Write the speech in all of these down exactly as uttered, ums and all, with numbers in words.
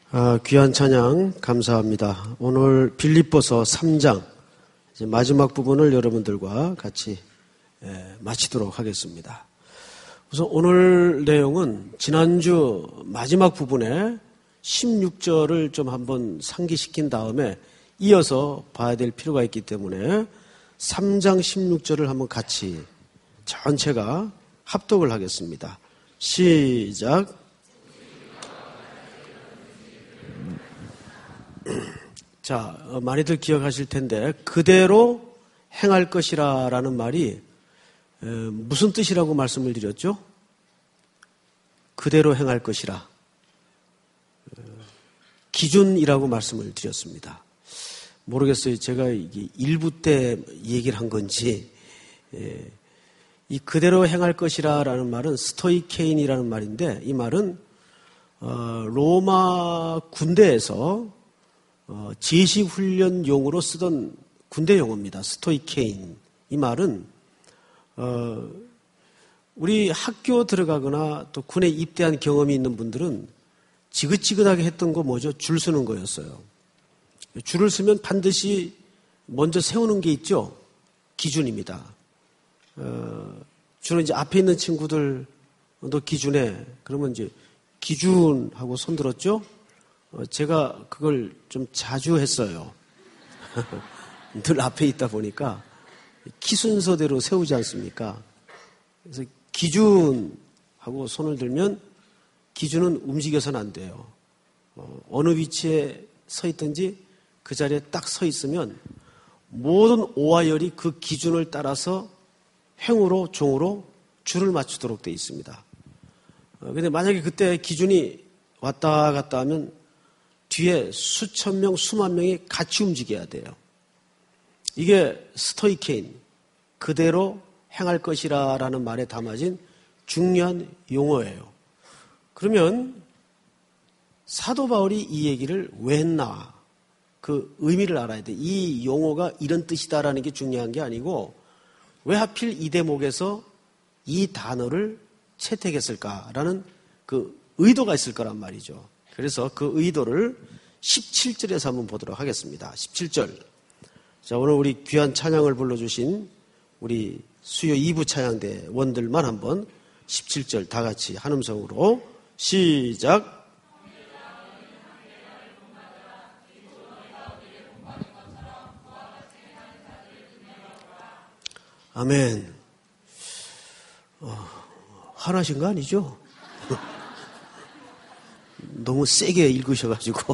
아, 귀한 찬양 감사합니다. 오늘 빌립보서 삼 장 이제 마지막 부분을 여러분들과 같이 예, 마치도록 하겠습니다. 우선 오늘 내용은 지난주 마지막 부분에 십육 절을 좀 한번 상기시킨 다음에 이어서 봐야 될 필요가 있기 때문에 삼 장 십육 절을 한번 같이 전체가 합독을 하겠습니다. 시작. 자, 많이들 기억하실 텐데 그대로 행할 것이라 라는 말이 무슨 뜻이라고 말씀을 드렸죠? 그대로 행할 것이라. 기준이라고 말씀을 드렸습니다. 모르겠어요. 제가 이게 일부 때 얘기를 한 건지. 이 그대로 행할 것이라 라는 말은 스토이케인이라는 말인데 이 말은 로마 군대에서 어, 제식훈련용으로 쓰던 군대 용어입니다. 스토이케인. 이 말은 어, 우리 학교 들어가거나 또 군에 입대한 경험이 있는 분들은 지긋지긋하게 했던 거 뭐죠? 줄 서는 거였어요. 줄을 서면 반드시 먼저 세우는 게 있죠? 기준입니다. 어, 주로 이제 앞에 있는 친구들 너 기준해. 그러면 이제 기준하고 손 들었죠? 어, 제가 그걸 좀 자주 했어요. 늘 앞에 있다 보니까 키 순서대로 세우지 않습니까? 그래서 기준하고 손을 들면 기준은 움직여서는 안 돼요. 어, 어느 위치에 서 있든지 그 자리에 딱 서 있으면 모든 오와 열이 그 기준을 따라서 횡으로 종으로 줄을 맞추도록 되어 있습니다. 어, 근데 만약에 그때 기준이 왔다 갔다 하면 뒤에 수천 명, 수만 명이 같이 움직여야 돼요. 이게 스토이케인, 그대로 행할 것이라 라는 말에 담아진 중요한 용어예요. 그러면 사도 바울이 이 얘기를 왜 했나? 그 의미를 알아야 돼. 이 용어가 이런 뜻이다라는 게 중요한 게 아니고 왜 하필 이 대목에서 이 단어를 채택했을까라는 그 의도가 있을 거란 말이죠. 그래서 그 의도를 십칠 절에서 한번 보도록 하겠습니다. 십칠 절. 자, 오늘 우리 귀한 찬양을 불러주신 우리 수요 이 부 찬양대 원들만 한번 십칠 절 다 같이 한 음성으로 시작. 아멘. 어, 화나신 거 아니죠? 너무 세게 읽으셔가지고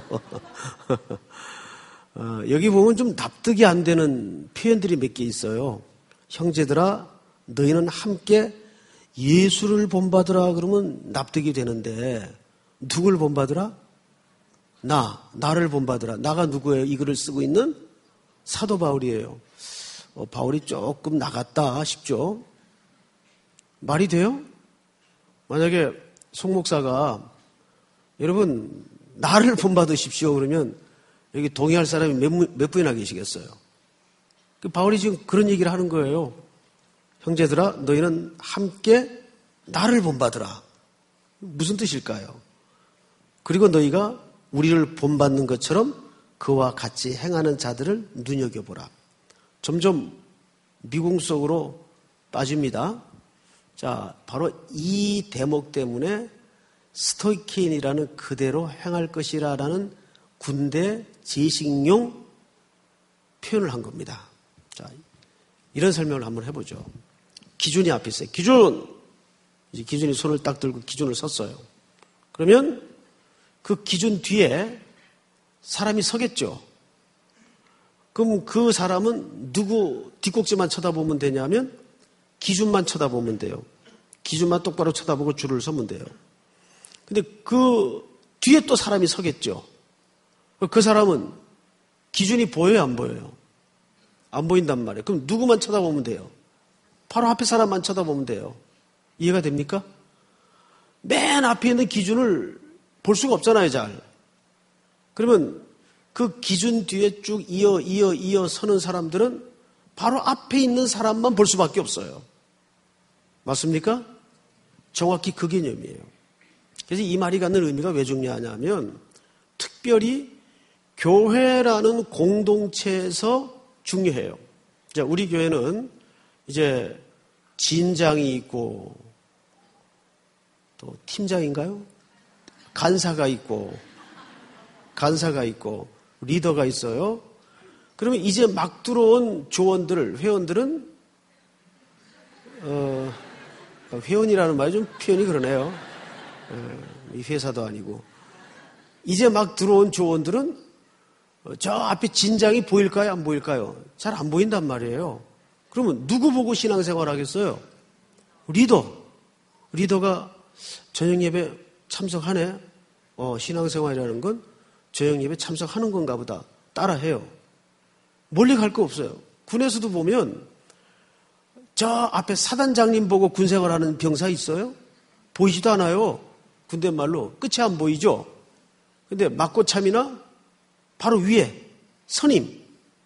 어, 여기 보면 좀 납득이 안 되는 표현들이 몇 개 있어요. 형제들아 너희는 함께 예수를 본받으라 그러면 납득이 되는데 누굴 본받으라? 나, 나를 본받으라. 나가 누구예요? 이 글을 쓰고 있는 사도 바울이에요. 어, 바울이 조금 나갔다 싶죠? 말이 돼요? 만약에 송 목사가 여러분 나를 본받으십시오 그러면 여기 동의할 사람이 몇, 몇 분이나 계시겠어요? 그 바울이 지금 그런 얘기를 하는 거예요. 형제들아 너희는 함께 나를 본받으라. 무슨 뜻일까요? 그리고 너희가 우리를 본받는 것처럼 그와 같이 행하는 자들을 눈여겨보라. 점점 미궁 속으로 빠집니다. 자, 바로 이 대목 때문에 스토이케인이라는 그대로 행할 것이라는 군대 제식용 표현을 한 겁니다. 자, 이런 설명을 한번 해보죠. 기준이 앞에 있어요. 기준! 이제 기준이 손을 딱 들고 기준을 섰어요. 그러면 그 기준 뒤에 사람이 서겠죠. 그럼 그 사람은 누구 뒷꼭지만 쳐다보면 되냐면 기준만 쳐다보면 돼요. 기준만 똑바로 쳐다보고 줄을 서면 돼요. 근데 그 뒤에 또 사람이 서겠죠. 그 사람은 기준이 보여요, 안 보여요? 안 보인단 말이에요. 그럼 누구만 쳐다보면 돼요? 바로 앞에 사람만 쳐다보면 돼요. 이해가 됩니까? 맨 앞에 있는 기준을 볼 수가 없잖아요, 잘. 그러면 그 기준 뒤에 쭉 이어, 이어, 이어 서는 사람들은 바로 앞에 있는 사람만 볼 수밖에 없어요. 맞습니까? 정확히 그 개념이에요. 그래서 이 말이 갖는 의미가 왜 중요하냐면 특별히 교회라는 공동체에서 중요해요. 자, 우리 교회는 이제 진장이 있고 또 팀장인가요? 간사가 있고 간사가 있고 리더가 있어요. 그러면 이제 막 들어온 조원들, 회원들은 어, 회원이라는 말이 좀 표현이 그러네요. 이 회사도 아니고. 이제 막 들어온 조원들은 저 앞에 진장이 보일까요? 안 보일까요? 잘 안 보인단 말이에요. 그러면 누구 보고 신앙생활 하겠어요? 리더. 리더가 저녁 예배 참석하네. 어, 신앙생활이라는 건 저녁 예배 참석하는 건가 보다. 따라해요. 멀리 갈 거 없어요. 군에서도 보면 저 앞에 사단장님 보고 군생활하는 병사 있어요? 보이지도 않아요. 군대 말로 끝이 안 보이죠. 근데 막고참이나 바로 위에 선임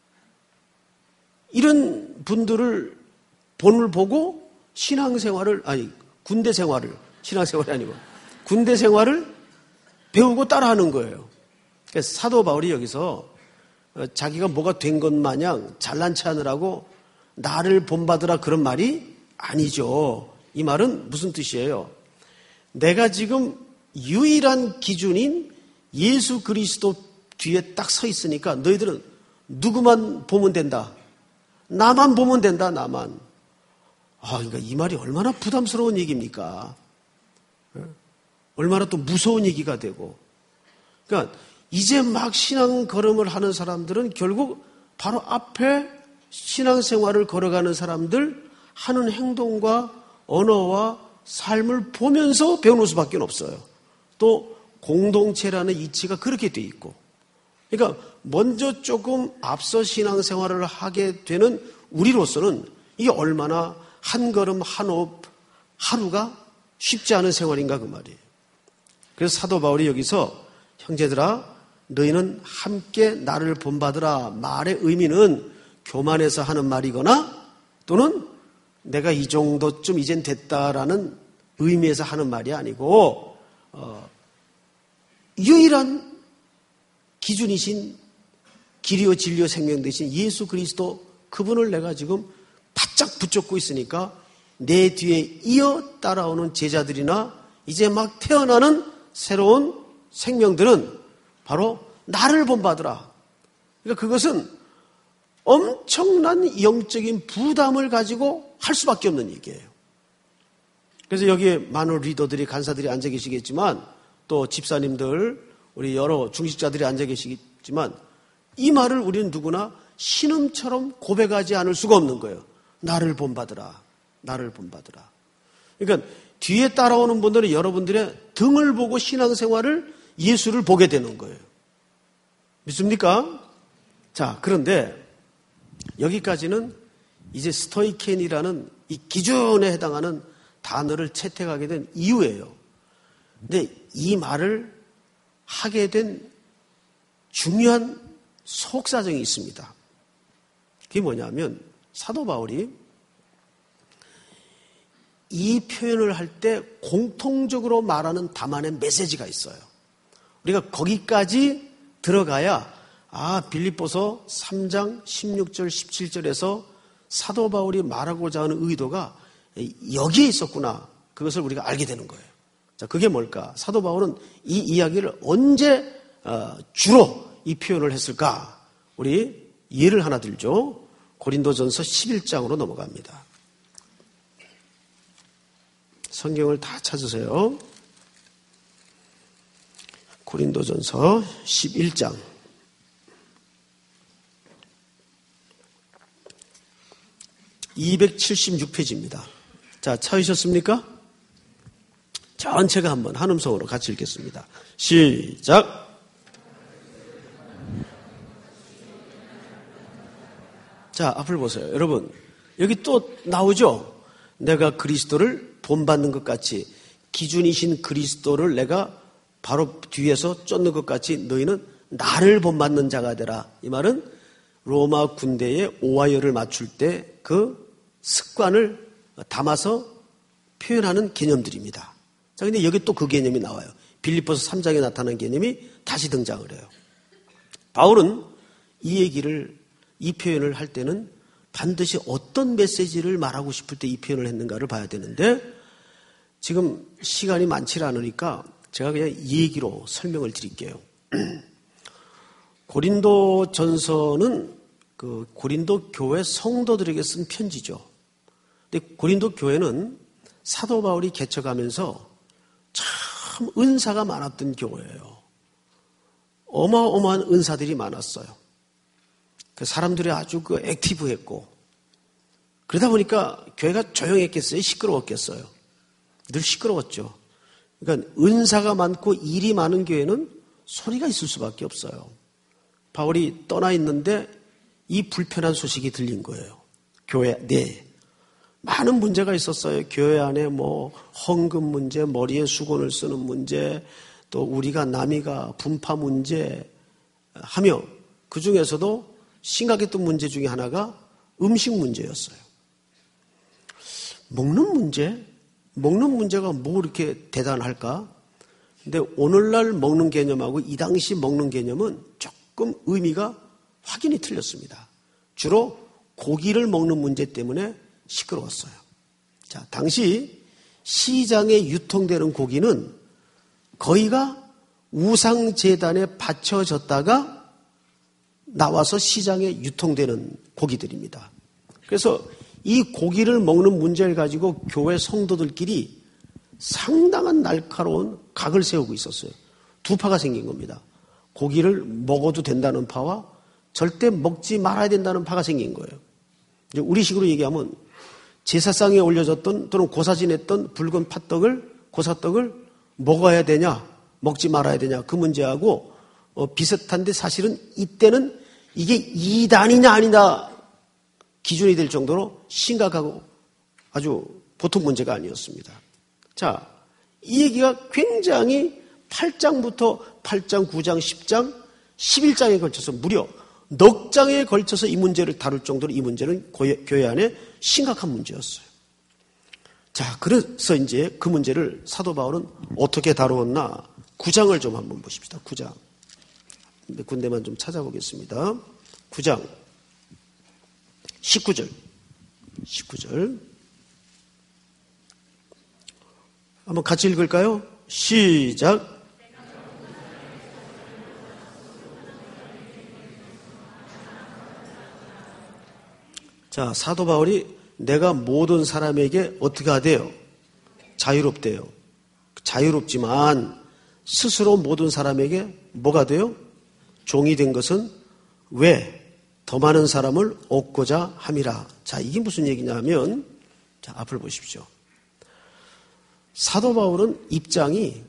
이런 분들을 본을 보고 신앙생활을 아니 군대 생활을 신앙생활이 아니고 군대 생활을 배우고 따라하는 거예요. 그래서 사도 바울이 여기서 자기가 뭐가 된 것 마냥 잘난 체 하느라고 나를 본받으라 그런 말이 아니죠. 이 말은 무슨 뜻이에요? 내가 지금 유일한 기준인 예수 그리스도 뒤에 딱 서 있으니까 너희들은 누구만 보면 된다. 나만 보면 된다. 나만. 아, 그러니까 이 말이 얼마나 부담스러운 얘기입니까? 얼마나 또 무서운 얘기가 되고. 그러니까 이제 막 신앙 걸음을 하는 사람들은 결국 바로 앞에 신앙생활을 걸어가는 사람들 하는 행동과 언어와 삶을 보면서 배우는 수밖에 없어요. 또 공동체라는 이치가 그렇게 돼 있고. 그러니까 먼저 조금 앞서 신앙생활을 하게 되는 우리로서는 이게 얼마나 한 걸음 한 호흡 하루가 쉽지 않은 생활인가 그 말이에요. 그래서 사도 바울이 여기서 형제들아 너희는 함께 나를 본받으라 말의 의미는 교만해서 하는 말이거나 또는 내가 이 정도쯤 이젠 됐다라는 의미에서 하는 말이 아니고 어, 유일한 기준이신 길이요 진리요 생명 되신 예수 그리스도 그분을 내가 지금 바짝 붙잡고 있으니까 내 뒤에 이어 따라오는 제자들이나 이제 막 태어나는 새로운 생명들은 바로 나를 본받으라. 그러니까 그것은 엄청난 영적인 부담을 가지고 할 수밖에 없는 얘기예요. 그래서 여기에 많은 리더들이 간사들이 앉아 계시겠지만 또 집사님들 우리 여러 중직자들이 앉아 계시겠지만 이 말을 우리는 누구나 신음처럼 고백하지 않을 수가 없는 거예요. 나를 본받으라. 나를 본받으라. 그러니까 뒤에 따라오는 분들은 여러분들의 등을 보고 신앙생활을 예수를 보게 되는 거예요. 믿습니까? 자, 그런데 여기까지는 이제 스토이켄이라는 이 기준에 해당하는 단어를 채택하게 된 이유예요. 근데 이 말을 하게 된 중요한 속사정이 있습니다. 그게 뭐냐면 사도 바울이 이 표현을 할 때 공통적으로 말하는 다만의 메시지가 있어요. 우리가 거기까지 들어가야 아 빌립보서 삼 장 십육 절 십칠 절에서 사도 바울이 말하고자 하는 의도가 여기에 있었구나. 그것을 우리가 알게 되는 거예요. 자, 그게 뭘까? 사도 바울은 이 이야기를 언제 주로 이 표현을 했을까? 우리 예를 하나 들죠. 고린도전서 십일 장으로 넘어갑니다. 성경을 다 찾으세요. 고린도전서 십일 장. 이백칠십육 페이지입니다. 자, 찾으셨습니까? 전체가 한번 한 음성으로 같이 읽겠습니다. 시작. 자, 앞을 보세요. 여러분, 여기 또 나오죠? 내가 그리스도를 본받는 것 같이 기준이신 그리스도를 내가 바로 뒤에서 쫓는 것 같이 너희는 나를 본받는 자가 되라. 이 말은 로마 군대의 오하이어를 맞출 때 그 습관을 담아서 표현하는 개념들입니다. 자, 근데 여기 또 그 개념이 나와요. 빌립보서 삼 장에 나타난 개념이 다시 등장을 해요. 바울은 이 얘기를, 이 표현을 할 때는 반드시 어떤 메시지를 말하고 싶을 때 이 표현을 했는가를 봐야 되는데, 지금 시간이 많지 않으니까 제가 그냥 이 얘기로 설명을 드릴게요. 고린도 전서는 그 고린도 교회 성도들에게 쓴 편지죠. 근데 고린도 교회는 사도 바울이 개척하면서 참 은사가 많았던 교회예요. 어마어마한 은사들이 많았어요. 그 사람들이 아주 그 액티브했고, 그러다 보니까 교회가 조용했겠어요? 시끄러웠겠어요? 늘 시끄러웠죠. 그러니까 은사가 많고 일이 많은 교회는 소리가 있을 수밖에 없어요. 바울이 떠나 있는데 이 불편한 소식이 들린 거예요. 교회 내 많은 문제가 있었어요. 교회 안에 뭐 헌금 문제, 머리에 수건을 쓰는 문제, 또 우리가 남이가 분파 문제 하며 그 중에서도 심각했던 문제 중에 하나가 음식 문제였어요. 먹는 문제? 먹는 문제가 뭐 이렇게 대단할까? 근데 오늘날 먹는 개념하고 이 당시 먹는 개념은 조금 의미가 확연히 틀렸습니다. 주로 고기를 먹는 문제 때문에 시끄러웠어요. 자, 당시 시장에 유통되는 고기는 거의가 우상재단에 바쳐졌다가 나와서 시장에 유통되는 고기들입니다. 그래서 이 고기를 먹는 문제를 가지고 교회 성도들끼리 상당한 날카로운 각을 세우고 있었어요. 두 파가 생긴 겁니다. 고기를 먹어도 된다는 파와 절대 먹지 말아야 된다는 파가 생긴 거예요. 이제 우리식으로 얘기하면 제사상에 올려졌던 또는 고사지냈던 붉은 팥떡을, 고사떡을 먹어야 되냐, 먹지 말아야 되냐, 그 문제하고 어, 비슷한데 사실은 이때는 이게 이단이냐 아니냐 기준이 될 정도로 심각하고 아주 보통 문제가 아니었습니다. 자, 이 얘기가 굉장히 팔 장부터 팔 장, 구 장, 십 장, 십일 장에 걸쳐서 무려 넉 장에 걸쳐서 이 문제를 다룰 정도로 이 문제는 교회 안에 심각한 문제였어요. 자, 그래서 이제 그 문제를 사도 바울은 어떻게 다루었나? 구 장을 좀 한번 보십시다. 구 장. 몇 군데만 좀 찾아보겠습니다. 구 장. 십구 절. 십구 절. 한번 같이 읽을까요? 시작. 자, 사도 바울이 내가 모든 사람에게 어떻게 하대요? 자유롭대요. 자유롭지만 스스로 모든 사람에게 뭐가 돼요? 종이 된 것은 왜? 더 많은 사람을 얻고자 함이라. 자, 이게 무슨 얘기냐면, 자, 앞을 보십시오. 사도 바울은 입장이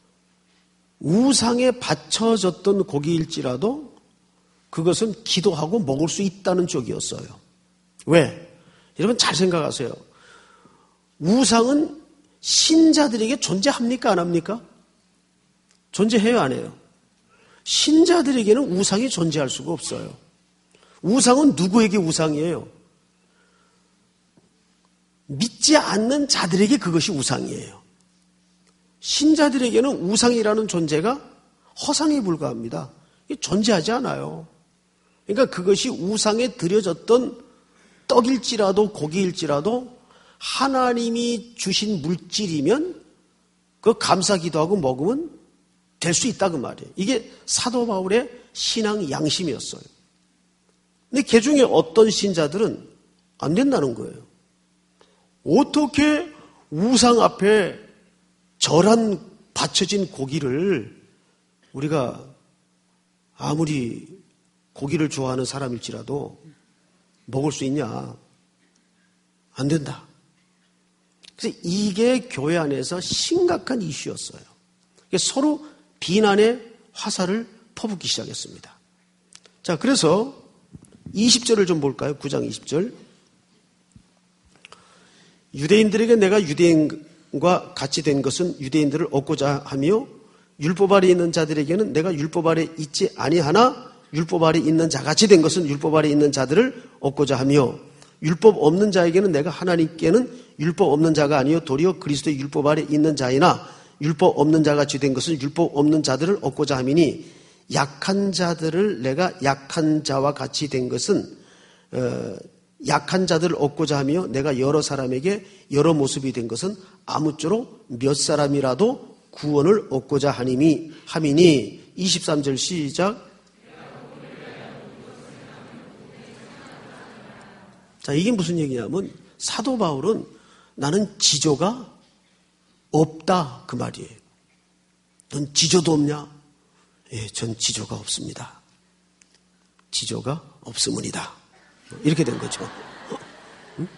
우상에 바쳐졌던 고기일지라도 그것은 기도하고 먹을 수 있다는 쪽이었어요. 왜? 여러분 잘 생각하세요. 우상은 신자들에게 존재합니까? 안 합니까? 존재해요? 안 해요? 신자들에게는 우상이 존재할 수가 없어요. 우상은 누구에게 우상이에요? 믿지 않는 자들에게 그것이 우상이에요. 신자들에게는 우상이라는 존재가 허상에 불과합니다. 존재하지 않아요. 그러니까 그것이 우상에 드려졌던 떡일지라도 고기일지라도 하나님이 주신 물질이면 그 감사 기도하고 먹으면 될 수 있다 그 말이에요. 이게 사도 바울의 신앙 양심이었어요. 근데 그 중에 어떤 신자들은 안 된다는 거예요. 어떻게 우상 앞에 절한 바쳐진 고기를 우리가 아무리 고기를 좋아하는 사람일지라도 먹을 수 있냐? 안 된다. 그래서 이게 교회 안에서 심각한 이슈였어요. 서로 비난의 화살을 퍼붓기 시작했습니다. 자, 그래서 이십 절을 좀 볼까요? 구 장 이십 절. 유대인들에게 내가 유대인과 같이 된 것은 유대인들을 얻고자 하며 율법 아래 있는 자들에게는 내가 율법 아래 있지 아니하나 율법 아래 있는 자같이 된 것은 율법 아래 있는 자들을 얻고자 하며 율법 없는 자에게는 내가 하나님께는 율법 없는 자가 아니요 도리어 그리스도의 율법 아래 있는 자이나 율법 없는 자같이 된 것은 율법 없는 자들을 얻고자 함이니 약한 자들을 내가 약한 자와 같이 된 것은 어, 약한 자들을 얻고자 하며 내가 여러 사람에게 여러 모습이 된 것은 아무쪼록 몇 사람이라도 구원을 얻고자 하니미 함이니 이십삼 절 시작. 자, 이게 무슨 얘기냐면 사도 바울은 나는 지조가 없다 그 말이에요. 넌 지조도 없냐? 예, 전 지조가 없습니다. 지조가 없으문이다. 이렇게 된 거죠. 어? 응?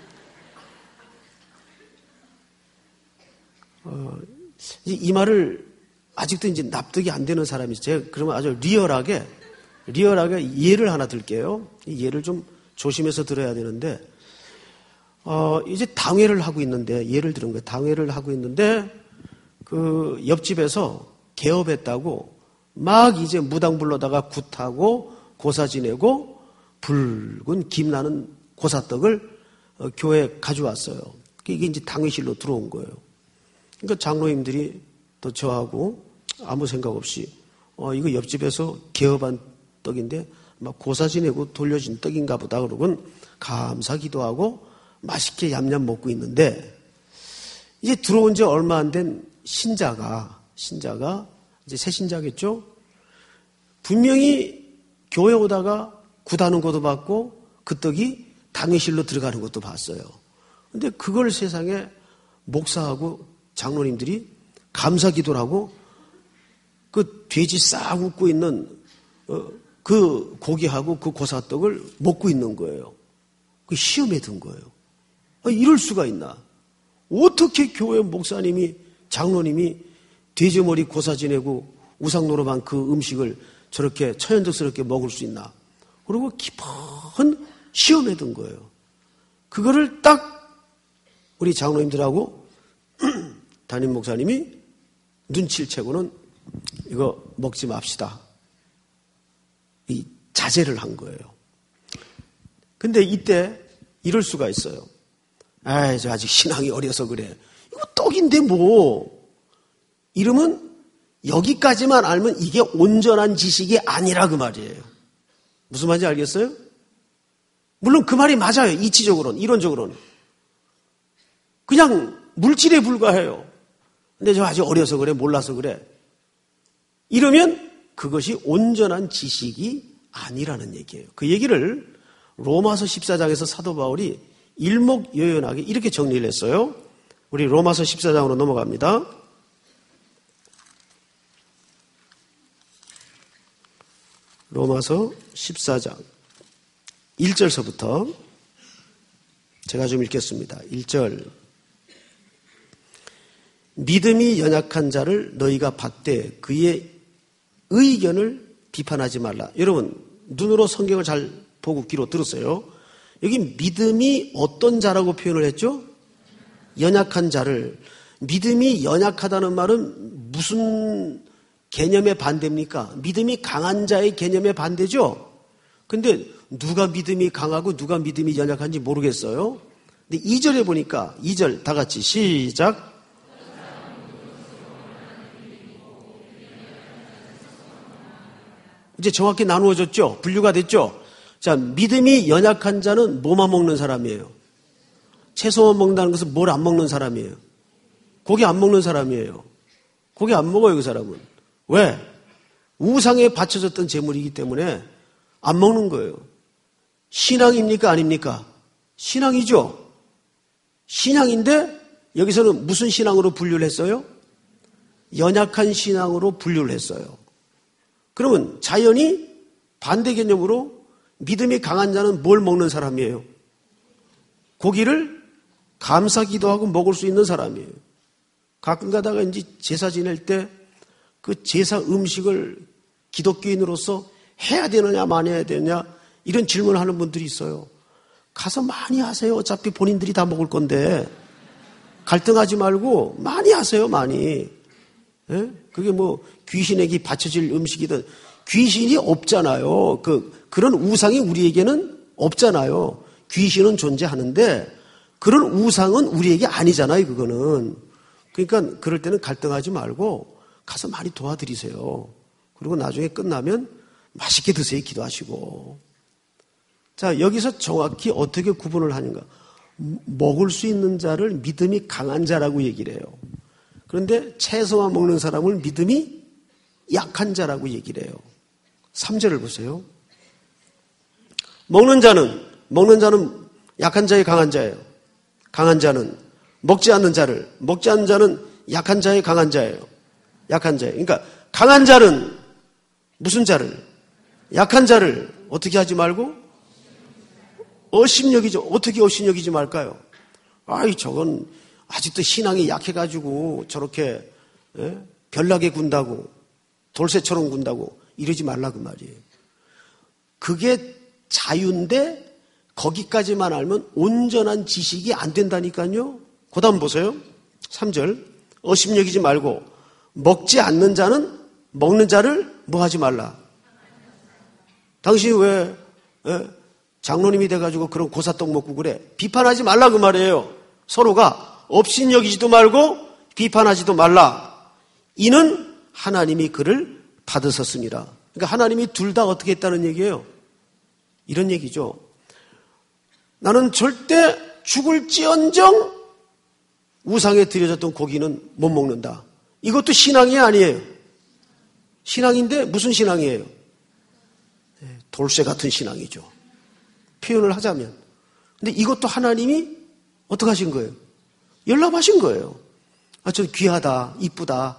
어, 이 말을 아직도 이제 납득이 안 되는 사람이 있어요. 제가 그러면 아주 리얼하게, 리얼하게 예를 하나 들게요. 이 예를 좀 조심해서 들어야 되는데, 어, 이제 당회를 하고 있는데, 예를 들은 거예요. 당회를 하고 있는데, 그 옆집에서 개업했다고 막 이제 무당 불러다가 굿하고 고사 지내고 붉은 김 나는 고사떡을 어, 교회에 가져왔어요. 이게 이제 당회실로 들어온 거예요. 그러니까 장로님들이 또 저하고 아무 생각 없이 어, 이거 옆집에서 개업한 떡인데 막 고사 지내고 돌려준 떡인가 보다 그러곤 감사 기도하고 맛있게 얌얌 먹고 있는데 이제 들어온 지 얼마 안 된 신자가 신자가 이제 새 신자겠죠? 분명히 교회 오다가 굿하는 것도 봤고 그 떡이 당회실로 들어가는 것도 봤어요. 근데 그걸 세상에 목사하고 장로님들이 감사 기도를 하고 그 돼지 싹 웃고 있는 어, 그 고기하고 그 고사떡을 먹고 있는 거예요. 그 시험에 든 거예요. 아, 이럴 수가 있나? 어떻게 교회 목사님이 장로님이 돼지머리 고사 지내고 우상노름한 그 음식을 저렇게 천연덕스럽게 먹을 수 있나? 그리고 깊은 시험에 든 거예요. 그거를 딱 우리 장로님들하고 담임 목사님이 눈치를 채고는 이거 먹지 맙시다. 이 자제를 한 거예요. 근데 이때 이럴 수가 있어요. 아이, 저 아직 신앙이 어려서 그래. 이거 떡인데 뭐. 이러면 여기까지만 알면 이게 온전한 지식이 아니라 그 말이에요. 무슨 말인지 알겠어요? 물론 그 말이 맞아요. 이치적으로는, 이론적으로는. 그냥 물질에 불과해요. 근데 저 아직 어려서 그래, 몰라서 그래. 이러면 그것이 온전한 지식이 아니라는 얘기예요. 그 얘기를 로마서 십사 장에서 사도 바울이 일목요연하게 이렇게 정리를 했어요. 우리 로마서 십사 장으로 넘어갑니다. 로마서 십사 장 일 절서부터 제가 좀 읽겠습니다. 일 절. 믿음이 연약한 자를 너희가 받되 그의 의견을 비판하지 말라. 여러분 눈으로 성경을 잘 보고 귀로 들었어요. 여기 믿음이 어떤 자라고 표현을 했죠? 연약한 자를. 믿음이 연약하다는 말은 무슨 개념의 반대입니까? 믿음이 강한 자의 개념의 반대죠? 근데 누가 믿음이 강하고 누가 믿음이 연약한지 모르겠어요. 근데 이 절에 보니까 이 절 다 같이 시작. 이제 정확히 나누어졌죠? 분류가 됐죠? 자, 믿음이 연약한 자는 뭐만 먹는 사람이에요? 채소만 먹는다는 것은 뭘 안 먹는 사람이에요? 고기 안 먹는 사람이에요. 고기 안 먹어요, 그 사람은. 왜? 우상에 바쳐졌던 재물이기 때문에 안 먹는 거예요. 신앙입니까? 아닙니까? 신앙이죠. 신앙인데 여기서는 무슨 신앙으로 분류를 했어요? 연약한 신앙으로 분류를 했어요. 그러면 자연히 반대 개념으로 믿음이 강한 자는 뭘 먹는 사람이에요? 고기를 감사 기도하고 먹을 수 있는 사람이에요. 가끔 가다가 이제 제사 지낼 때 그 제사 음식을 기독교인으로서 해야 되느냐 말아야 되느냐 이런 질문을 하는 분들이 있어요. 가서 많이 하세요. 어차피 본인들이 다 먹을 건데 갈등하지 말고 많이 하세요. 많이. 예? 그게 뭐 귀신에게 바쳐질 음식이든 귀신이 없잖아요. 그 그런 우상이 우리에게는 없잖아요. 귀신은 존재하는데 그런 우상은 우리에게 아니잖아요. 그거는 그러니까 그럴 때는 갈등하지 말고 가서 많이 도와드리세요. 그리고 나중에 끝나면 맛있게 드세요. 기도하시고. 자, 여기서 정확히 어떻게 구분을 하는가? 먹을 수 있는 자를 믿음이 강한 자라고 얘기를 해요. 그런데 채소만 먹는 사람을 믿음이 약한 자라고 얘기를 해요. 삼 절을 보세요. 먹는 자는, 먹는 자는 약한 자의 강한 자예요. 강한 자는 먹지 않는 자를, 먹지 않는 자는 약한 자의 강한 자예요. 약한 자예요. 그러니까 강한 자는 무슨 자를? 약한 자를 어떻게 하지 말고? 업신여기지. 어떻게 업신여기지 말까요? 아이, 저건 아직도 신앙이 약해가지고 저렇게 예? 별나게 군다고, 돌쇠처럼 군다고 이러지 말라 그 말이에요. 그게 자유인데 거기까지만 알면 온전한 지식이 안 된다니까요. 그 다음 보세요. 삼 절. 업신여기지 말고 먹지 않는 자는 먹는 자를 뭐 하지 말라. 당신이 왜 예? 장로님이 돼가지고 그런 고사떡 먹고 그래. 비판하지 말라 그 말이에요. 서로가 업신여기지도 말고 비판하지도 말라. 이는 하나님이 그를 받으셨습니다. 그러니까 하나님이 둘 다 어떻게 했다는 얘기예요. 이런 얘기죠. 나는 절대 죽을지언정 우상에 드려졌던 고기는 못 먹는다. 이것도 신앙이 아니에요. 신앙인데 무슨 신앙이에요? 돌쇠 같은 신앙이죠. 표현을 하자면. 근데 이것도 하나님이 어떻게 하신 거예요? 연락하신 거예요. 아, 저 귀하다, 이쁘다.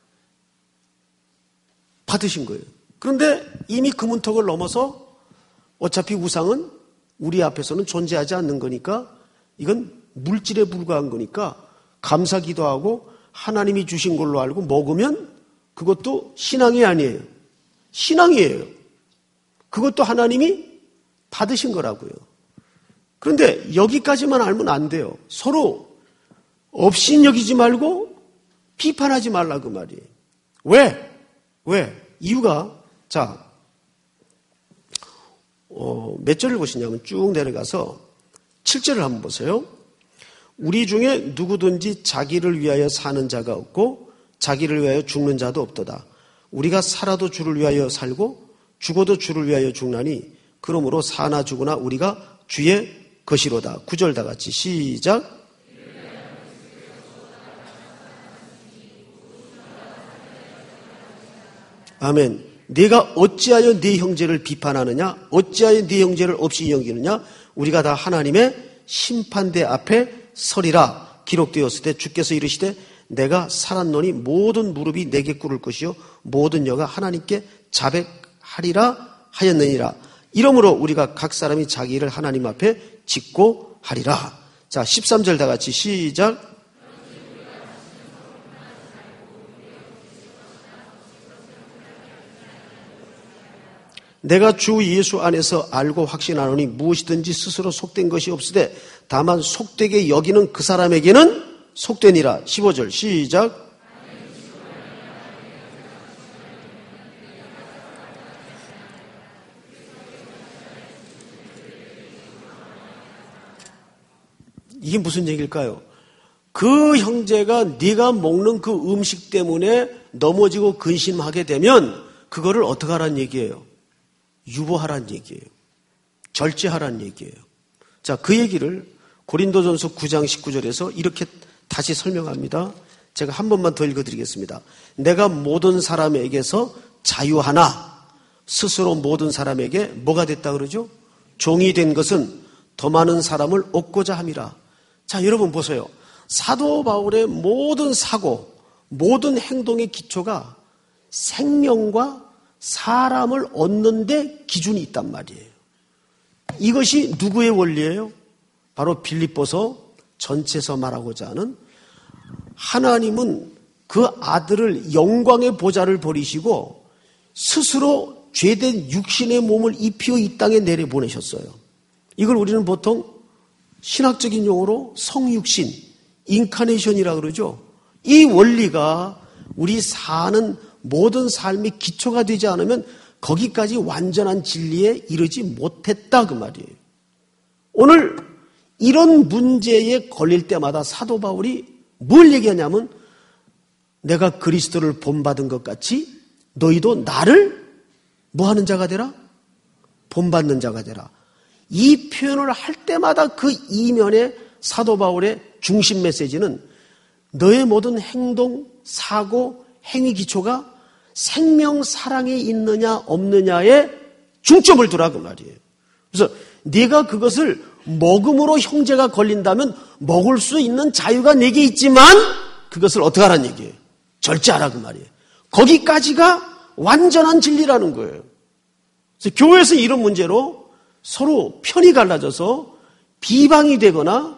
받으신 거예요. 그런데 이미 그 문턱을 넘어서 어차피 우상은 우리 앞에서는 존재하지 않는 거니까 이건 물질에 불과한 거니까 감사 기도하고 하나님이 주신 걸로 알고 먹으면 그것도 신앙이 아니에요. 신앙이에요. 그것도 하나님이 받으신 거라고요. 그런데 여기까지만 알면 안 돼요. 서로 업신여기지 말고 비판하지 말라 그 말이에요. 왜? 왜? 이유가 자, 어, 몇 절을 보시냐면 쭉 내려가서 칠 절을 한번 보세요. 우리 중에 누구든지 자기를 위하여 사는 자가 없고 자기를 위하여 죽는 자도 없도다. 우리가 살아도 주를 위하여 살고 죽어도 주를 위하여 죽나니 그러므로 사나 죽으나 우리가 주의 것이로다. 구 절 다 같이 시작. 아멘. 네가 어찌하여 네 형제를 비판하느냐? 어찌하여 네 형제를 없이 여기느냐? 우리가 다 하나님의 심판대 앞에 서리라. 기록되었을 때 주께서 이르시되 내가 살았노니 모든 무릎이 내게 꿇을 것이요 모든 여가 하나님께 자백하리라 하였느니라. 이러므로 우리가 각 사람이 자기 일을 하나님 앞에 짓고 하리라. 자, 십삼 절 다 같이 시작. 내가 주 예수 안에서 알고 확신하노니 무엇이든지 스스로 속된 것이 없으되 다만 속되게 여기는 그 사람에게는 속되니라. 십오 절 시작. 이게 무슨 얘기일까요? 그 형제가 네가 먹는 그 음식 때문에 넘어지고 근심하게 되면 그거를 어떻게 하라는 얘기예요? 유보하라는 얘기예요. 절제하라는 얘기예요. 자, 그 얘기를 고린도전서 구 장 십구 절에서 이렇게 다시 설명합니다. 제가 한 번만 더 읽어드리겠습니다. 내가 모든 사람에게서 자유하나 스스로 모든 사람에게 뭐가 됐다 그러죠? 종이 된 것은 더 많은 사람을 얻고자 함이라. 자, 여러분 보세요. 사도 바울의 모든 사고, 모든 행동의 기초가 생명과 사람을 얻는 데 기준이 있단 말이에요. 이것이 누구의 원리예요? 바로 빌립보서 전체에서 말하고자 하는 하나님은 그 아들을 영광의 보좌를 버리시고 스스로 죄된 육신의 몸을 입히어 이 땅에 내려보내셨어요. 이걸 우리는 보통 신학적인 용어로 성육신, 인카네이션이라고 그러죠. 이 원리가 우리 사는 모든 삶의 기초가 되지 않으면 거기까지 완전한 진리에 이르지 못했다 그 말이에요. 오늘 이런 문제에 걸릴 때마다 사도 바울이 뭘 얘기하냐면 내가 그리스도를 본받은 것 같이 너희도 나를 뭐 하는 자가 되라? 본받는 자가 되라. 이 표현을 할 때마다 그 이면의 사도 바울의 중심 메시지는 너의 모든 행동, 사고, 행위 기초가 생명 사랑에 있느냐 없느냐에 중점을 두라 그 말이에요. 그래서 네가 그것을 먹음으로 형제가 걸린다면 먹을 수 있는 자유가 내게 있지만 그것을 어떻게 하라는 얘기예요? 절제하라 그 말이에요. 거기까지가 완전한 진리라는 거예요. 그래서 교회에서 이런 문제로 서로 편이 갈라져서 비방이 되거나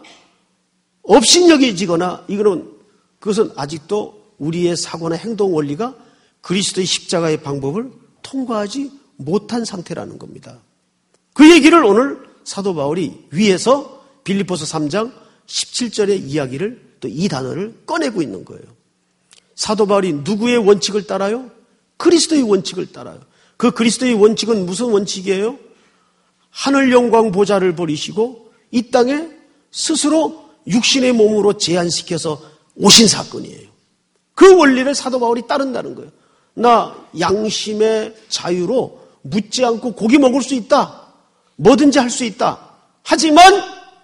업신여겨지거나 이거는 그것은 아직도 우리의 사고나 행동 원리가 그리스도의 십자가의 방법을 통과하지 못한 상태라는 겁니다. 그 얘기를 오늘 사도 바울이 위에서 빌립보서 삼 장 십칠 절의 이야기를 또 이 단어를 꺼내고 있는 거예요. 사도 바울이 누구의 원칙을 따라요? 그리스도의 원칙을 따라요. 그 그리스도의 원칙은 무슨 원칙이에요? 하늘 영광 보좌를 버리시고 이 땅에 스스로 육신의 몸으로 제한시켜서 오신 사건이에요. 그 원리를 사도 바울이 따른다는 거예요. 나 양심의 자유로 묻지 않고 고기 먹을 수 있다. 뭐든지 할 수 있다. 하지만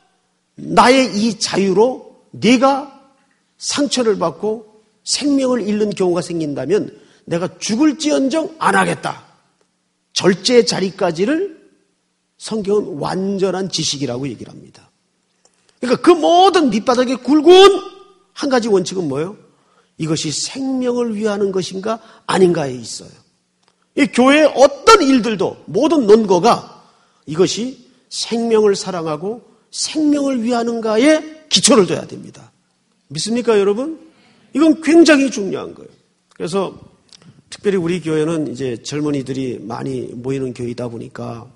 나의 이 자유로 네가 상처를 받고 생명을 잃는 경우가 생긴다면 내가 죽을지언정 안 하겠다. 절제 자리까지를 성경은 완전한 지식이라고 얘기를 합니다. 그러니까 그 모든 밑바닥에 굵은 한 가지 원칙은 뭐예요? 이것이 생명을 위하는 것인가 아닌가에 있어요. 이 교회의 어떤 일들도 모든 논거가 이것이 생명을 사랑하고 생명을 위하는가에 기초를 둬야 됩니다. 믿습니까, 여러분? 이건 굉장히 중요한 거예요. 그래서 특별히 우리 교회는 이제 젊은이들이 많이 모이는 교회이다 보니까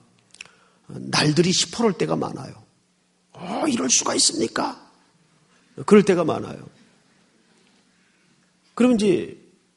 날들이 시퍼럴 때가 많아요. 어, 이럴 수가 있습니까? 그럴 때가 많아요. 그러면 이제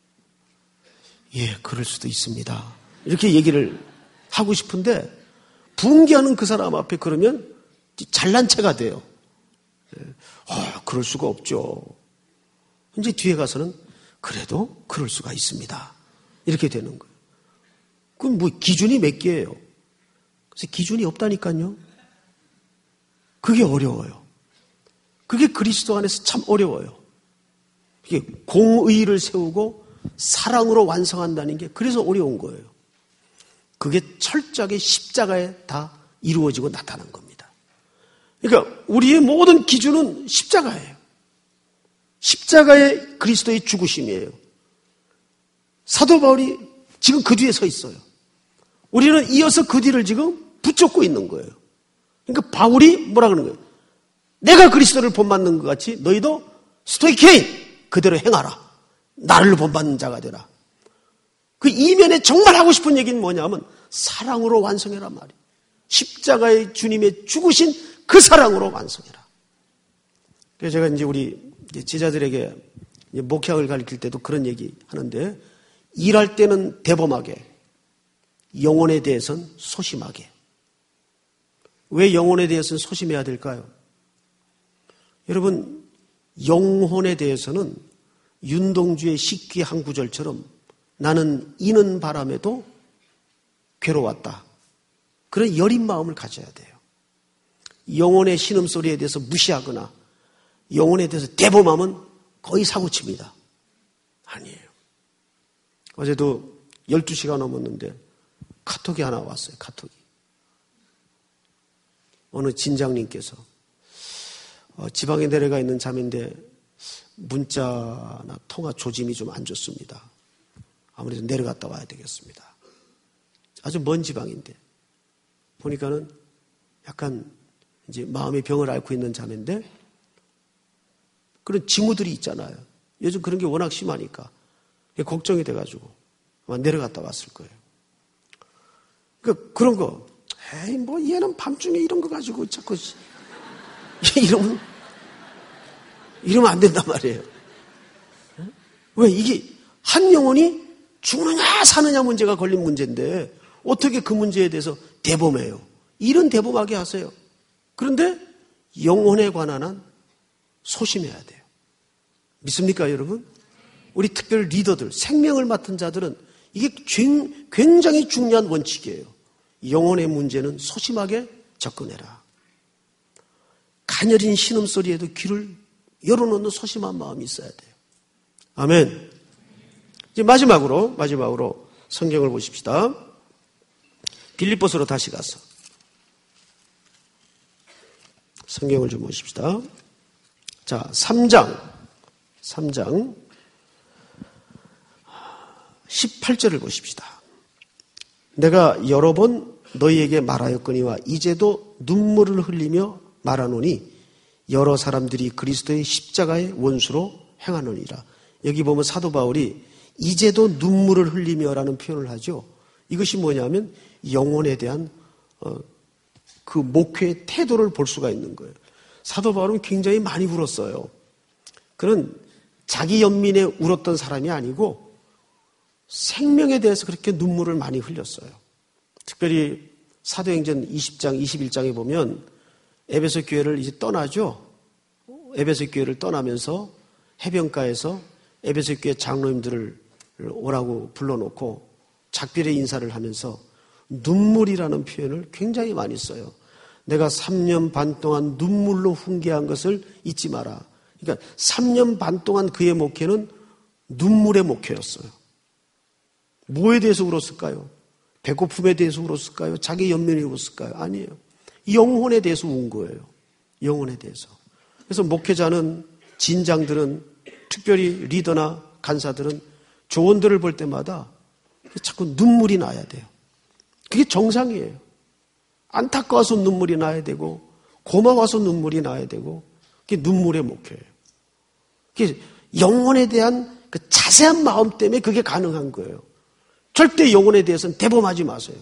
예, 그럴 수도 있습니다. 이렇게 얘기를 하고 싶은데 붕괴하는 그 사람 앞에 그러면 잘난 체가 돼요. 어, 그럴 수가 없죠. 이제 뒤에 가서는 그래도 그럴 수가 있습니다. 이렇게 되는 거예요. 그럼 뭐 기준이 몇 개예요? 그래서 기준이 없다니까요. 그게 어려워요. 그게 그리스도 안에서 참 어려워요. 이게 공의를 세우고 사랑으로 완성한다는 게 그래서 어려운 거예요. 그게 철저하게 십자가에 다 이루어지고 나타난 겁니다. 그러니까 우리의 모든 기준은 십자가예요. 십자가의 그리스도의 죽으심이에요. 사도 바울이 지금 그 뒤에 서 있어요. 우리는 이어서 그 뒤를 지금 붙잡고 있는 거예요. 그러니까 바울이 뭐라 그러는 거예요? 내가 그리스도를 본받는 것 같이 너희도 스토이케인 그대로 행하라. 나를 본받는 자가 되라. 그 이면에 정말 하고 싶은 얘기는 뭐냐면 사랑으로 완성해라 말이에요. 십자가의 주님의 죽으신 그 사랑으로 완성해라. 그래서 제가 이제 우리 제자들에게 목회학을 가르칠 때도 그런 얘기 하는데 일할 때는 대범하게 영혼에 대해서는 소심하게. 왜 영혼에 대해서는 소심해야 될까요? 여러분 영혼에 대해서는 윤동주의 식기 한 구절처럼 나는 이는 바람에도 괴로웠다. 그런 여린 마음을 가져야 돼요. 영혼의 신음소리에 대해서 무시하거나 영혼에 대해서 대범하면 거의 사고칩니다. 아니에요. 어제도 열두 시가 넘었는데 카톡이 하나 왔어요. 카톡이. 어느 진장님께서 어, 지방에 내려가 있는 자매인데 문자나 통화 조짐이 좀 안 좋습니다. 아무래도 내려갔다 와야 되겠습니다. 아주 먼 지방인데 보니까는 약간 이제 마음의 병을 앓고 있는 자매인데 그런 징후들이 있잖아요. 요즘 그런 게 워낙 심하니까 걱정이 돼가지고 아마 내려갔다 왔을 거예요. 그러니까 그런 거, 에이 뭐 얘는 밤중에 이런 거 가지고 자꾸 이러면 이러면 안 된단 말이에요. 왜 이게 한 영혼이 죽느냐 사느냐 문제가 걸린 문제인데 어떻게 그 문제에 대해서 대범해요? 일은 대범하게 하세요. 그런데 영혼에 관한 한 소심해야 돼요. 믿습니까, 여러분? 우리 특별 리더들, 생명을 맡은 자들은 이게 굉장히 중요한 원칙이에요. 영혼의 문제는 소심하게 접근해라. 가녀린 신음소리에도 귀를 열어놓는 소심한 마음이 있어야 돼요. 아멘. 이제 마지막으로, 마지막으로 성경을 보십시다. 빌립보서로 다시 가서 성경을 좀 보십시다. 자, 삼 장, 삼 장 십팔 절을 보십시다. 내가 여러 번 너희에게 말하였거니와 이제도 눈물을 흘리며 말하노니 여러 사람들이 그리스도의 십자가의 원수로 행하느니라. 여기 보면 사도 바울이 이제도 눈물을 흘리며라는 표현을 하죠. 이것이 뭐냐면 영혼에 대한 어, 그 목회의 태도를 볼 수가 있는 거예요. 사도 바울은 굉장히 많이 울었어요. 그는 자기 연민에 울었던 사람이 아니고 생명에 대해서 그렇게 눈물을 많이 흘렸어요. 특별히 사도행전 이십 장, 이십일 장에 보면 에베소 교회를 이제 떠나죠. 에베소 교회를 떠나면서 해변가에서 에베소 교회 장로님들을 오라고 불러놓고 작별의 인사를 하면서 눈물이라는 표현을 굉장히 많이 써요. 내가 삼 년 반 동안 눈물로 훈계한 것을 잊지 마라. 그러니까 삼 년 반 동안 그의 목회는 눈물의 목회였어요. 뭐에 대해서 울었을까요? 배고픔에 대해서 울었을까요? 자기 연민에 울었을까요? 아니에요. 영혼에 대해서 운 거예요. 영혼에 대해서. 그래서 목회자는, 진장들은, 특별히 리더나 간사들은 조언들을 볼 때마다 자꾸 눈물이 나야 돼요. 그게 정상이에요. 안타까워서 눈물이 나야 되고 고마워서 눈물이 나야 되고 그게 눈물의 목표예요. 그게 영혼에 대한 그 자세한 마음 때문에 그게 가능한 거예요. 절대 영혼에 대해서는 대범하지 마세요.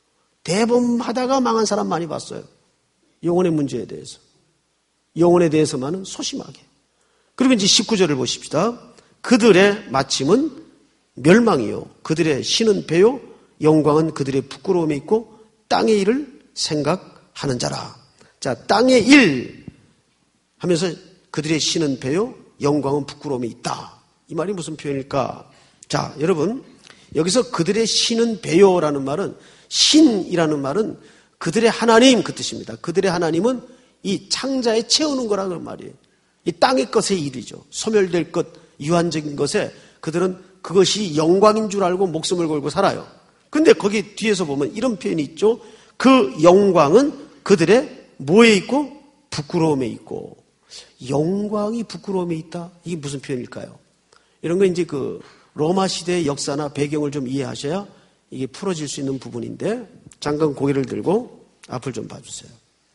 대범하다가 망한 사람 많이 봤어요. 영혼의 문제에 대해서. 영혼에 대해서만은 소심하게. 그리고 이제 십구 절을 보십시다. 그들의 마침은 멸망이요. 그들의 신은 배요. 영광은 그들의 부끄러움에 있고 땅의 일을 생각하는 자라. 자, 땅의 일 하면서 그들의 신은 배요. 영광은 부끄러움에 있다. 이 말이 무슨 표현일까? 자, 여러분, 여기서 그들의 신은 배요라는 말은, 신이라는 말은 그들의 하나님 그 뜻입니다. 그들의 하나님은 이 창자에 채우는 거라는 말이에요. 이 땅의 것의 일이죠. 소멸될 것, 유한적인 것에 그들은 그것이 영광인 줄 알고 목숨을 걸고 살아요. 근데 거기 뒤에서 보면 이런 표현이 있죠. 그 영광은 그들의 뭐에 있고? 부끄러움에 있고. 영광이 부끄러움에 있다? 이게 무슨 표현일까요? 이런 거 이제 그 로마 시대의 역사나 배경을 좀 이해하셔야 이게 풀어질 수 있는 부분인데, 잠깐 고개를 들고 앞을 좀 봐주세요.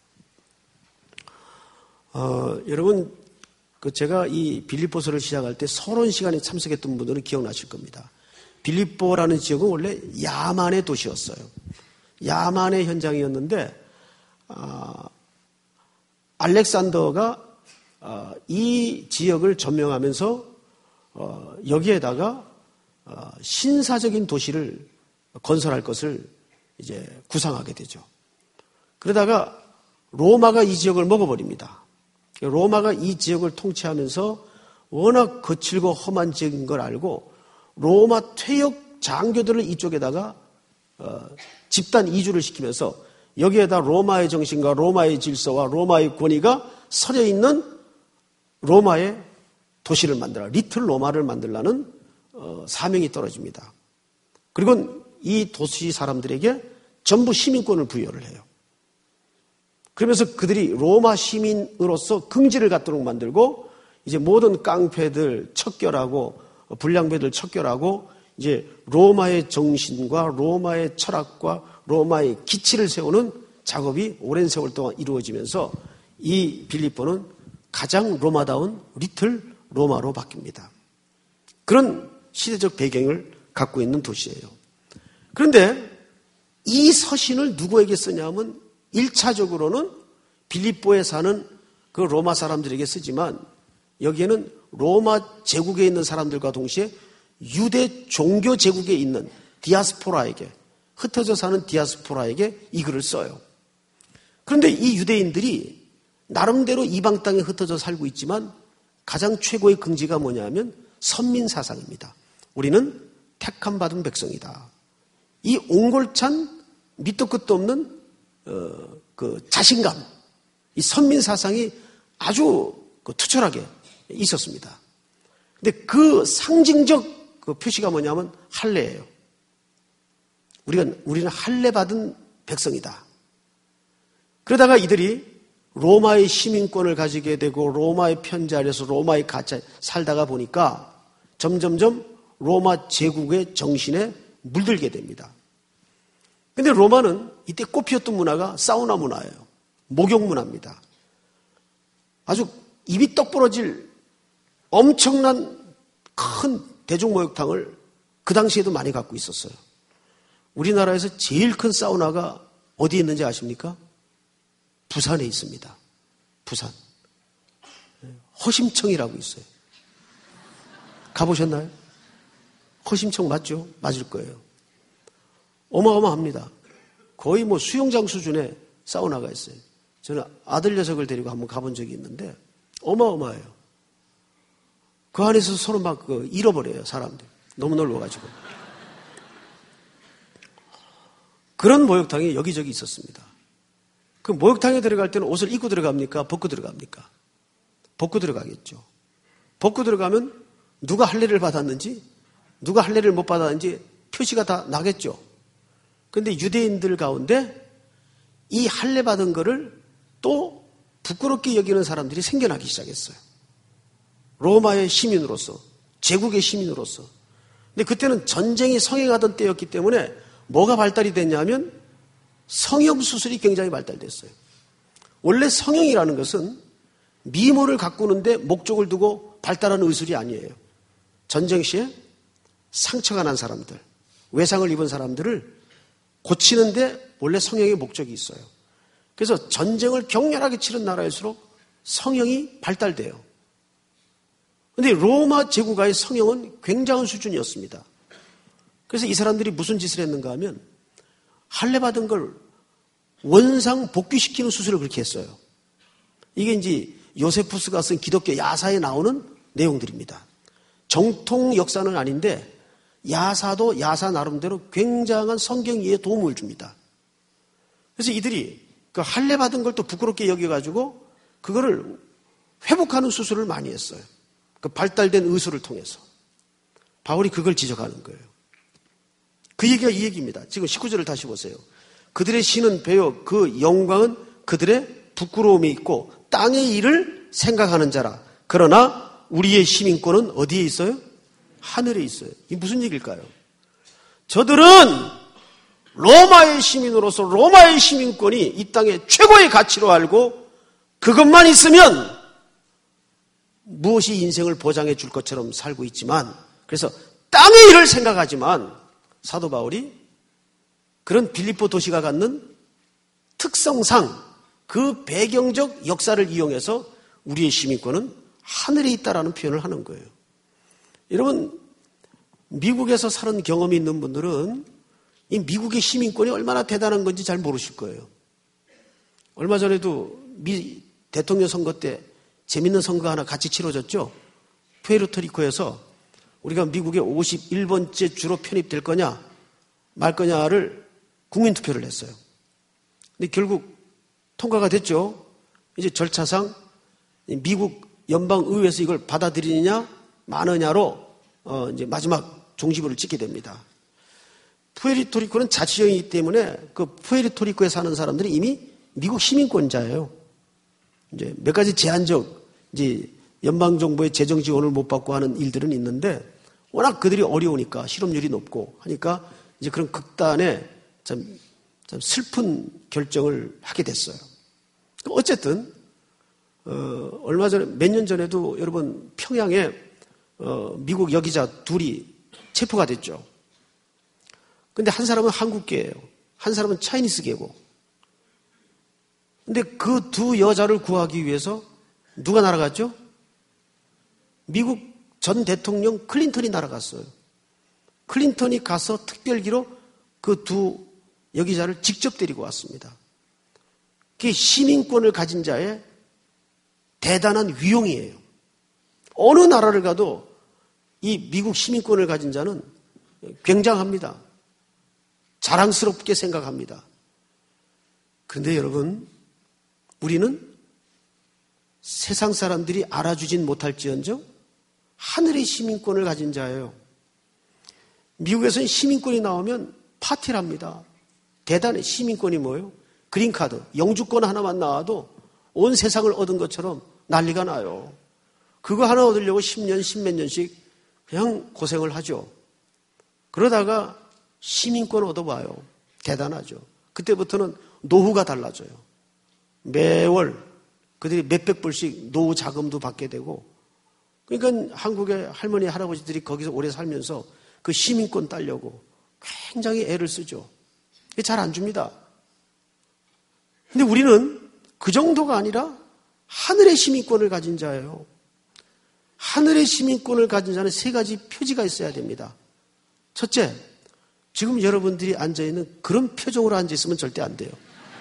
어, 여러분, 그 제가 이 빌립보서를 시작할 때 서론 시간에 참석했던 분들은 기억나실 겁니다. 빌립보라는 지역은 원래 야만의 도시였어요. 야만의 현장이었는데, 아, 알렉산더가 아, 이 지역을 점령하면서 어, 여기에다가 어, 신사적인 도시를 건설할 것을 이제 구상하게 되죠. 그러다가 로마가 이 지역을 먹어버립니다. 로마가 이 지역을 통치하면서 워낙 거칠고 험한 지역인 걸 알고 로마 퇴역 장교들을 이쪽에다가 어, 집단 이주를 시키면서 여기에다 로마의 정신과 로마의 질서와 로마의 권위가 서려 있는 로마의 도시를 만들어 리틀 로마를 만들라는 어, 사명이 떨어집니다. 그리고 이 도시 사람들에게 전부 시민권을 부여를 해요. 그러면서 그들이 로마 시민으로서 긍지를 갖도록 만들고 이제 모든 깡패들 척결하고 불량배들 척결하고 이제 로마의 정신과 로마의 철학과 로마의 기치를 세우는 작업이 오랜 세월 동안 이루어지면서 이 빌립보는 가장 로마다운 리틀 로마로 바뀝니다. 그런 시대적 배경을 갖고 있는 도시예요. 그런데 이 서신을 누구에게 쓰냐면 일 차적으로는 빌립보에 사는 그 로마 사람들에게 쓰지만 여기에는 로마 제국에 있는 사람들과 동시에 유대 종교 제국에 있는 디아스포라에게, 흩어져 사는 디아스포라에게 이 글을 써요. 그런데 이 유대인들이 나름대로 이방 땅에 흩어져 살고 있지만 가장 최고의 긍지가 뭐냐면 선민 사상입니다. 우리는 택함 받은 백성이다. 이 옹골찬 밑도 끝도 없는 어, 그 자신감, 이 선민 사상이 아주 그 투철하게 있었습니다. 근데 그 상징적 그 표시가 뭐냐면 할례예요. 우리가 우리는 할례 받은 백성이다. 그러다가 이들이 로마의 시민권을 가지게 되고 로마의 편지 아래서 로마의 가짜에 살다가 보니까 점점점 로마 제국의 정신에 물들게 됩니다. 그런데 로마는 이때 꽃피웠던 문화가 사우나 문화예요. 목욕 문화입니다. 아주 입이 떡 부러질 엄청난 큰 대중목욕탕을 그 당시에도 많이 갖고 있었어요. 우리나라에서 제일 큰 사우나가 어디에 있는지 아십니까? 부산에 있습니다. 부산. 허심청이라고 있어요. 가보셨나요? 허심청 맞죠? 맞을 거예요. 어마어마합니다. 거의 뭐 수영장 수준의 사우나가 있어요. 저는 아들 녀석을 데리고 한번 가본 적이 있는데 어마어마해요. 그 안에서 서로 막 그 잃어버려요, 사람들. 너무 넓어가지고. 그런 목욕탕이 여기저기 있었습니다. 그 목욕탕에 들어갈 때는 옷을 입고 들어갑니까? 벗고 들어갑니까? 벗고 들어가겠죠. 벗고 들어가면 누가 할례를 받았는지, 누가 할례를 못 받았는지 표시가 다 나겠죠. 그런데 유대인들 가운데 이 할례 받은 거를 또 부끄럽게 여기는 사람들이 생겨나기 시작했어요. 로마의 시민으로서, 제국의 시민으로서. 근데 그때는 전쟁이 성행하던 때였기 때문에 뭐가 발달이 됐냐면 성형 수술이 굉장히 발달됐어요. 원래 성형이라는 것은 미모를 가꾸는데 목적을 두고 발달하는 의술이 아니에요. 전쟁 시에 상처가 난 사람들, 외상을 입은 사람들을 고치는데 원래 성형의 목적이 있어요. 그래서 전쟁을 격렬하게 치른 나라일수록 성형이 발달돼요. 그런데 로마 제국가의 성형은 굉장한 수준이었습니다. 그래서 이 사람들이 무슨 짓을 했는가 하면 할례 받은 걸 원상 복귀시키는 수술을 그렇게 했어요. 이게 이제 요세푸스가 쓴 기독교 야사에 나오는 내용들입니다. 정통 역사는 아닌데 야사도 야사 나름대로 굉장한 성경 이해에 도움을 줍니다. 그래서 이들이 그 할례 받은 걸 또 부끄럽게 여겨가지고 그거를 회복하는 수술을 많이 했어요. 그 발달된 의술을 통해서. 바울이 그걸 지적하는 거예요. 그 얘기가 이 얘기입니다. 지금 십구 절을 다시 보세요. 그들의 신은 배요 그 영광은 그들의 부끄러움이 있고 땅의 일을 생각하는 자라. 그러나 우리의 시민권은 어디에 있어요? 하늘에 있어요. 이게 무슨 얘기일까요? 저들은 로마의 시민으로서 로마의 시민권이 이 땅의 최고의 가치로 알고 그것만 있으면 무엇이 인생을 보장해 줄 것처럼 살고 있지만 그래서 땅의 일을 생각하지만 사도 바울이 그런 빌립보 도시가 갖는 특성상 그 배경적 역사를 이용해서 우리의 시민권은 하늘에 있다라는 표현을 하는 거예요. 여러분, 미국에서 사는 경험이 있는 분들은 이 미국의 시민권이 얼마나 대단한 건지 잘 모르실 거예요. 얼마 전에도 미 대통령 선거 때 재밌는 선거 하나 같이 치러졌죠. 푸에르토리코에서 우리가 미국의 오십일 번째 주로 편입될 거냐 말 거냐를 국민투표를 했어요. 근데 결국 통과가 됐죠. 이제 절차상 미국 연방의회에서 이걸 받아들이느냐 마느냐로 어 이제 마지막 종지부를 찍게 됩니다. 푸에르토리코는 자치령이기 때문에 그 푸에르토리코에 사는 사람들이 이미 미국 시민권자예요. 이제 몇 가지 제한적 이제 연방 정부의 재정 지원을 못 받고 하는 일들은 있는데 워낙 그들이 어려우니까 실업률이 높고 하니까 이제 그런 극단의 참, 참 슬픈 결정을 하게 됐어요. 어쨌든 어, 얼마 전에 몇 년 전에도 여러분 평양에 어, 미국 여기자 둘이 체포가 됐죠. 근데 한 사람은 한국계예요. 한 사람은 차이니스계고. 근데 그 두 여자를 구하기 위해서 누가 날아갔죠? 미국 전 대통령 클린턴이 날아갔어요. 클린턴이 가서 특별기로 그 두 여기자를 직접 데리고 왔습니다. 그게 시민권을 가진 자의 대단한 위용이에요. 어느 나라를 가도 이 미국 시민권을 가진 자는 굉장합니다. 자랑스럽게 생각합니다. 그런데 여러분, 우리는 세상 사람들이 알아주진 못할지언정 하늘의 시민권을 가진 자예요. 미국에서는 시민권이 나오면 파티를 합니다. 대단해. 시민권이 뭐예요? 그린카드, 영주권 하나만 나와도 온 세상을 얻은 것처럼 난리가 나요. 그거 하나 얻으려고 십 년, 십몇 년씩 그냥 고생을 하죠. 그러다가 시민권 얻어봐요. 대단하죠. 그때부터는 노후가 달라져요. 매월 그들이 몇백 불씩 노후 자금도 받게 되고, 그러니까 한국의 할머니, 할아버지들이 거기서 오래 살면서 그 시민권 따려고 굉장히 애를 쓰죠. 잘 안 줍니다. 근데 우리는 그 정도가 아니라 하늘의 시민권을 가진 자예요. 하늘의 시민권을 가진 자는 세 가지 표지가 있어야 됩니다. 첫째, 지금 여러분들이 앉아있는 그런 표정으로 앉아있으면 절대 안 돼요.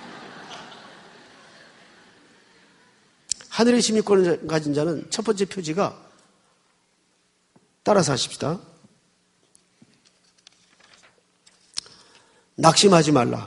하늘의 시민권을 가진 자는 첫 번째 표지가, 따라서 하십시다. 낙심하지 말라.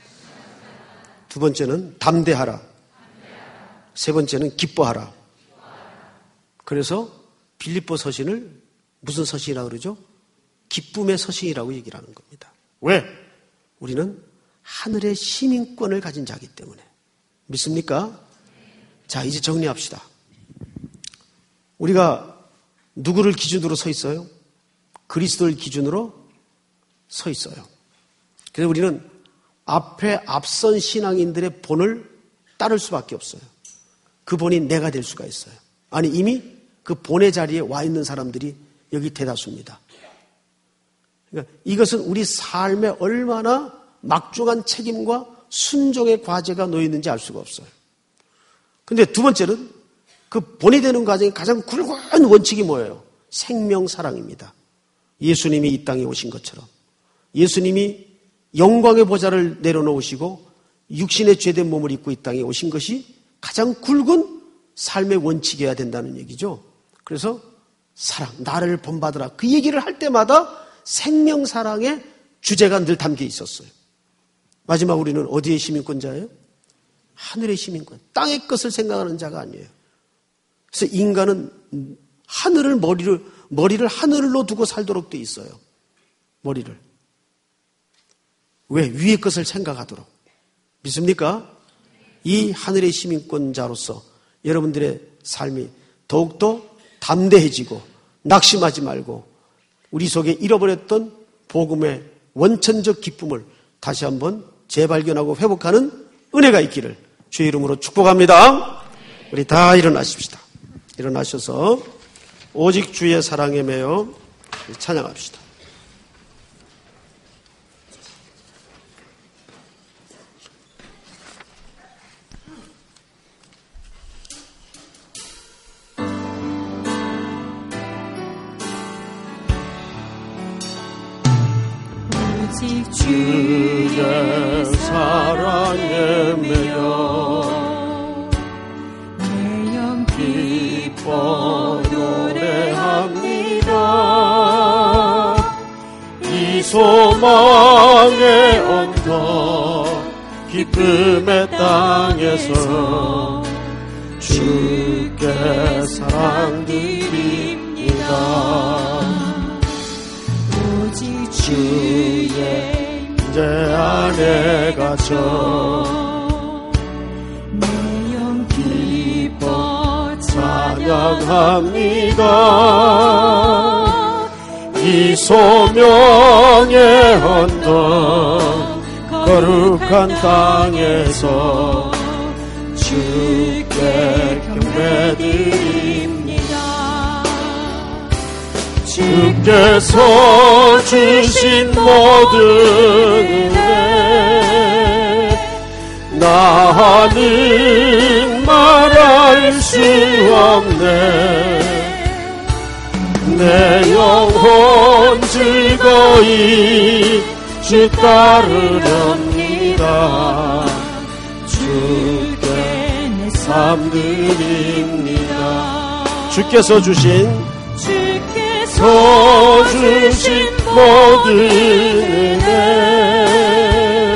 두 번째는 담대하라. 세 번째는 기뻐하라. 그래서 빌립보 서신을 무슨 서신이라고 그러죠? 기쁨의 서신이라고 얘기를 하는 겁니다. 왜? 우리는 하늘의 시민권을 가진 자이기 때문에. 믿습니까? 자, 이제 정리합시다. 우리가 누구를 기준으로 서 있어요? 그리스도를 기준으로 서 있어요. 그래서 우리는 앞에 앞선 신앙인들의 본을 따를 수밖에 없어요. 그 본이 내가 될 수가 있어요. 아니, 이미 그 본의 자리에 와 있는 사람들이 여기 대다수입니다. 그러니까 이것은 우리 삶에 얼마나 막중한 책임과 순종의 과제가 놓여 있는지 알 수가 없어요. 근데 두 번째는 그 본이 되는 과정의 가장 굵은 원칙이 뭐예요? 생명 사랑입니다. 예수님이 이 땅에 오신 것처럼 예수님이 영광의 보좌를 내려놓으시고 육신의 죄된 몸을 입고 이 땅에 오신 것이 가장 굵은 삶의 원칙이어야 된다는 얘기죠. 그래서 사랑, 나를 본받으라. 그 얘기를 할 때마다 생명 사랑의 주제가 늘 담겨 있었어요. 마지막 우리는 어디의 시민권자예요? 하늘의 시민권. 땅의 것을 생각하는 자가 아니에요. 그래서 인간은 하늘을 머리를 머리를 하늘로 두고 살도록 돼 있어요. 머리를. 왜? 위의 것을 생각하도록. 믿습니까? 이 하늘의 시민권자로서 여러분들의 삶이 더욱더 담대해지고 낙심하지 말고 우리 속에 잃어버렸던 복음의 원천적 기쁨을 다시 한번 재발견하고 회복하는 은혜가 있기를 주의 이름으로 축복합니다. 우리 다 일어나십시다. 일어나셔서 오직 주의 사랑에 매여 찬양합시다. 오직 주의 사랑에 매여 내 영 기뻐 노래합니다. 이 소망의 언덕 기쁨의 땅에서 주께 사랑 드립니다. 오직 주의 제 안에 갇혀 내 영 기뻐 찬양합니다. 이 소명의 언덕 거룩한 땅에서 주께 경배드립니다. 주께서 주신 모든 은혜 나는 말할 수 없네. 내 영혼 즐거이 주 따르렵니다. 주께 내 삶 드립니다. 주께서 주신 주께서 주께서 주신 모든 은혜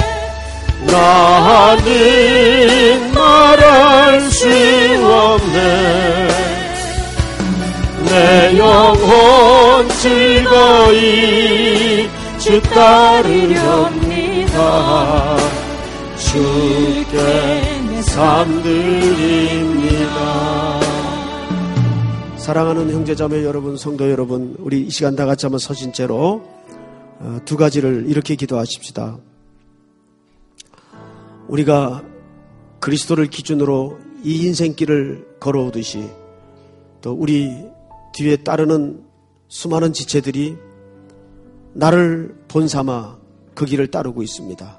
나는 말할 수 없네. 내 영혼 즐거이 주 따르렵니다. 주께 내 삶 드립니다. 사랑하는 형제자매 여러분, 성도 여러분, 우리 이 시간 다 같이 한번 서신 채로 두 가지를 이렇게 기도하십시다. 우리가 그리스도를 기준으로 이 인생길을 걸어오듯이 또 우리 뒤에 따르는 수많은 지체들이 나를 본삼아 그 길을 따르고 있습니다.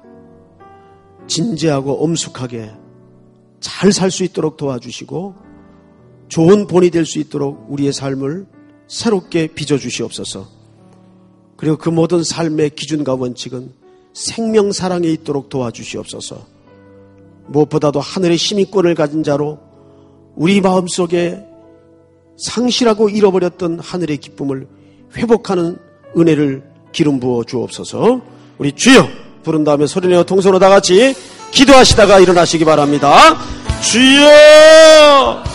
진지하고 엄숙하게 잘 살 수 있도록 도와주시고 좋은 본이 될 수 있도록 우리의 삶을 새롭게 빚어주시옵소서. 그리고 그 모든 삶의 기준과 원칙은 생명사랑에 있도록 도와주시옵소서. 무엇보다도 하늘의 시민권을 가진 자로 우리 마음속에 상실하고 잃어버렸던 하늘의 기쁨을 회복하는 은혜를 기름 부어 주옵소서. 우리 주여 부른 다음에 소리내어 통성으로 다 같이 기도하시다가 일어나시기 바랍니다. 주여!